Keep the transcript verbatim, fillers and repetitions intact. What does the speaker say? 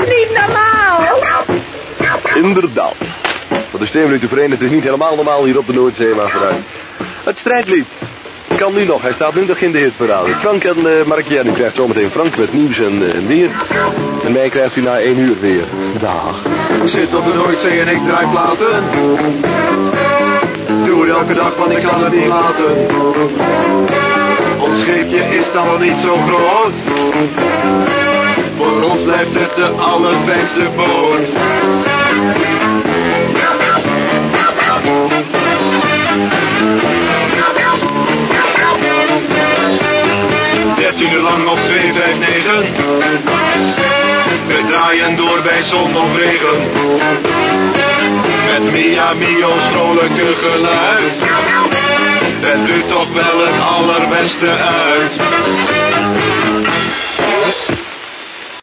toch niet normaal? Inderdaad. Voor de Steenminuten Verenigd is niet helemaal normaal hier op de Noordzee, maar vooruit. Het strijdlied kan nu nog. Hij staat nu nog in de hitparade. Frank en uh, Mark-Jan, u krijgt zometeen Frank met nieuws en, uh, en weer. En mij krijgt u na één uur weer. Dag. Zit op de Noordzee en ik draai platen. Doe het elke dag, want ik kan het niet laten. Ons scheepje is dan wel niet zo groot. Voor ons blijft het de allerbeste boot. dertien uur lang op twee vijf negen. We draaien door bij zon of regen. Met Mia Mio's vrolijke geluid. Het doet toch wel het allerbeste uit.